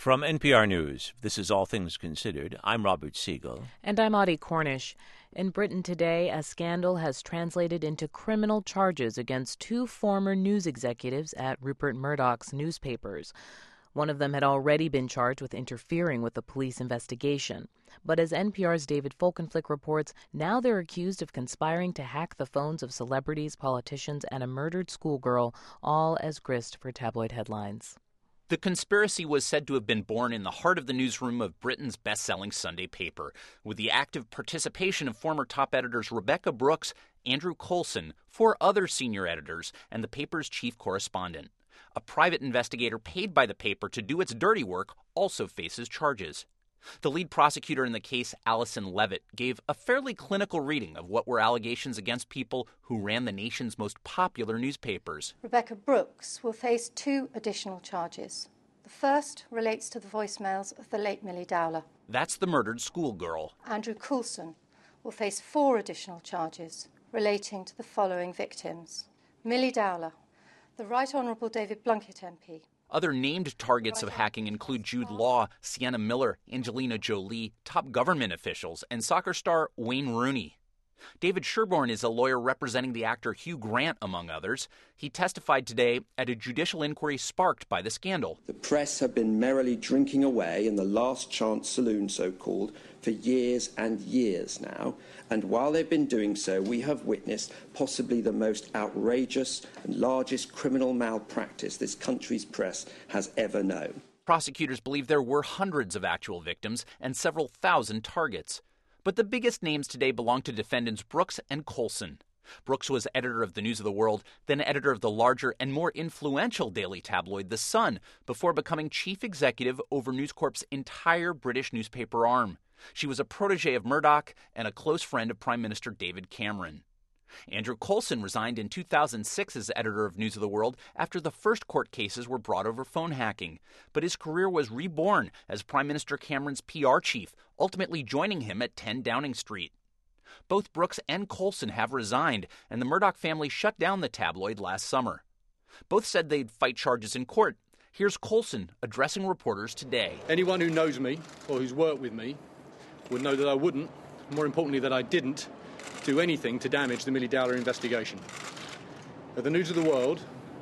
From NPR News, this is All Things Considered. I'm Robert Siegel. And I'm Audie Cornish. In Britain today, a scandal has translated into criminal charges against two former news executives at Rupert Murdoch's newspapers. One of them had already been charged with interfering with the police investigation. But as NPR's David Folkenflik reports, now they're accused of conspiring to hack the phones of celebrities, politicians, and a murdered schoolgirl, all as grist for tabloid headlines. The conspiracy was said to have been born in the heart of the newsroom of Britain's best-selling Sunday paper, with the active participation of former top editors Rebekah Brooks, Andrew Coulson, four other senior editors, and the paper's chief correspondent. A private investigator paid by the paper to do its dirty work also faces charges. The lead prosecutor in the case, Alison Levitt, gave a fairly clinical reading of what were allegations against people who ran the nation's most popular newspapers. Rebekah Brooks will face two additional charges. The first relates to the voicemails of the late Millie Dowler. That's the murdered schoolgirl. Andrew Coulson will face four additional charges relating to the following victims. Millie Dowler, the Right Honourable David Blunkett MP. Other named targets of hacking include Jude Law, Sienna Miller, Angelina Jolie, top government officials, and soccer star Wayne Rooney. David Sherborne is a lawyer representing the actor Hugh Grant, among others. He testified today at a judicial inquiry sparked by the scandal. The press have been merrily drinking away in the last chance saloon, so-called, for years and years now. And while they've been doing so, we have witnessed possibly the most outrageous and largest criminal malpractice this country's press has ever known. Prosecutors believe there were hundreds of actual victims and several thousand targets. But the biggest names today belong to defendants Brooks and Coulson. Brooks was editor of the News of the World, then editor of the larger and more influential daily tabloid The Sun, before becoming chief executive over News Corp's entire British newspaper arm. She was a protege of Murdoch and a close friend of Prime Minister David Cameron. Andrew Coulson resigned in 2006 as editor of News of the World after the first court cases were brought over phone hacking. But his career was reborn as Prime Minister Cameron's PR chief, ultimately joining him at 10 Downing Street. Both Brooks and Coulson have resigned, and the Murdoch family shut down the tabloid last summer. Both said they'd fight charges in court. Here's Coulson addressing reporters today. Anyone who knows me or who's worked with me would know that I wouldn't, more importantly that I didn't, do anything to damage the Millie Dowler investigation. At the News of the World,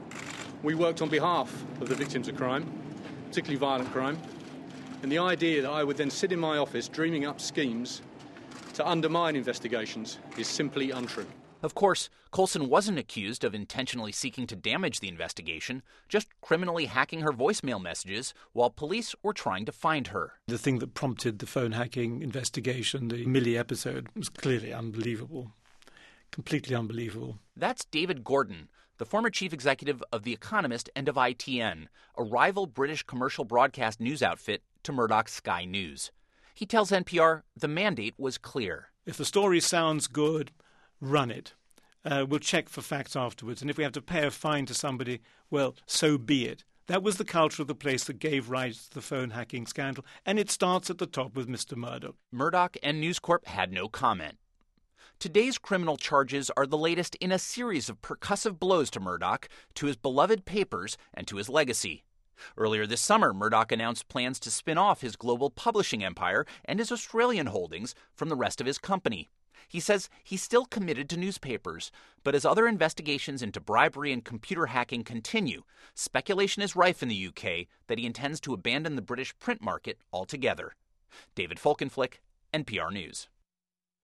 we worked on behalf of the victims of crime, particularly violent crime, and the idea that I would then sit in my office dreaming up schemes to undermine investigations is simply untrue. Of course, Coulson wasn't accused of intentionally seeking to damage the investigation, just criminally hacking her voicemail messages while police were trying to find her. The thing that prompted the phone hacking investigation, the Millie episode, was clearly unbelievable. Completely unbelievable. That's David Gordon, the former chief executive of The Economist and of ITN, a rival British commercial broadcast news outfit to Murdoch's Sky News. He tells NPR the mandate was clear. If the story sounds good, run it. We'll check for facts afterwards. And if we have to pay a fine to somebody, well, so be it. That was the culture of the place that gave rise to the phone hacking scandal. And it starts at the top with Mr. Murdoch. Murdoch and News Corp had no comment. Today's criminal charges are the latest in a series of percussive blows to Murdoch, to his beloved papers, and to his legacy. Earlier this summer, Murdoch announced plans to spin off his global publishing empire and his Australian holdings from the rest of his company. He says he's still committed to newspapers, but as other investigations into bribery and computer hacking continue, speculation is rife in the UK that he intends to abandon the British print market altogether. David Folkenflik, NPR News.